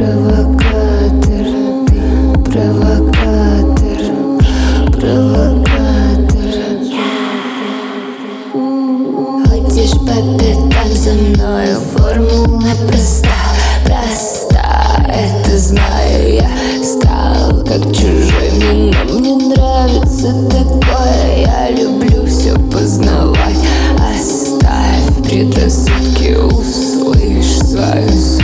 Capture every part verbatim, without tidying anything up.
провокатор, ты провокатор, провокатор. Ходишь по пятам за мною, формула проста, проста. Это знаю я, стал как чужой мне, но мне нравится такое. Я люблю все познавать. Оставь предрассудки, услышь свою суть.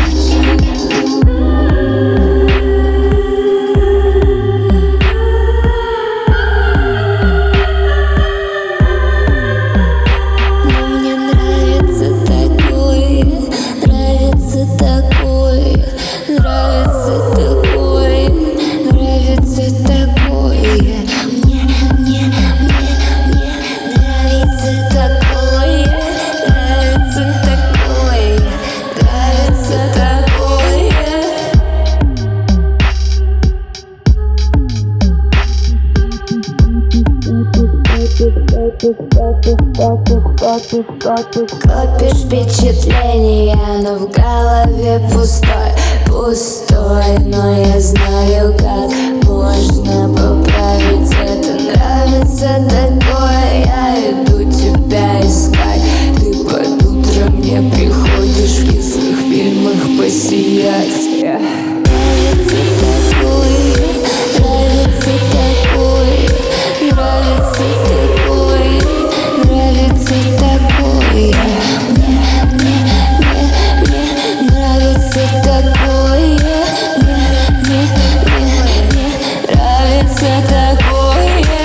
Копишь впечатления, но в голове пустой, пустой. Но я знаю, как можно поправить это. Нравится такое, я иду тебя искать. Ты под утро мне приходишь в кислых фильмах посиять. Нравится такое, нравится такое, нравится такое, нравится такое. Мне, мне, мне, мне нравится такое. Мне, мне, мне, мне нравится такое.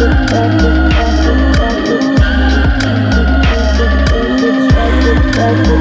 We'll be right back.